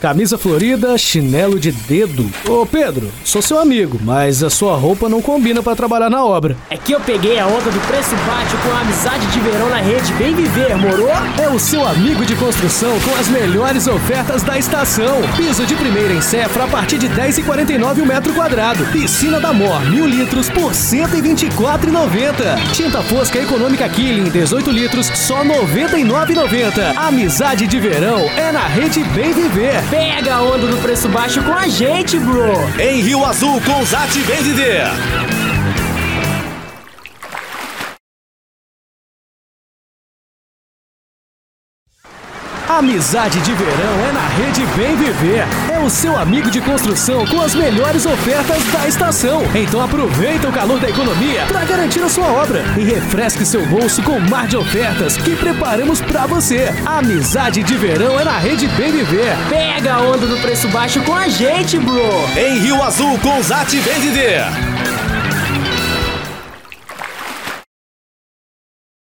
camisa florida, chinelo de dedo. Ô Pedro, sou seu amigo, mas a sua roupa não combina pra trabalhar na obra. É que eu peguei a onda do preço baixo com a amizade de verão na rede Bem Viver, moro? É o seu amigo de construção com as melhores ofertas da estação. Piso de primeira em Cefra a partir de R$10,49 o metro quadrado. Piscina da Mor, 1.000 litros por R$124,90. Tinta fosca econômica Killing, 18 litros, só R$99,90. Amizade de verão é na rede Bem Viver. Pega a onda do preço baixo com a gente, bro. Em Rio Azul com Zat Bem Viver. Amizade de verão é na rede Bem Viver. É o seu amigo de construção com as melhores ofertas da estação. Então aproveita o calor da economia para garantir a sua obra e refresque seu bolso com um mar de ofertas que preparamos para você. Amizade de verão é na rede Bem Viver. Pega a onda do preço baixo com a gente, bro. Em Rio Azul com Zat Bem Viver.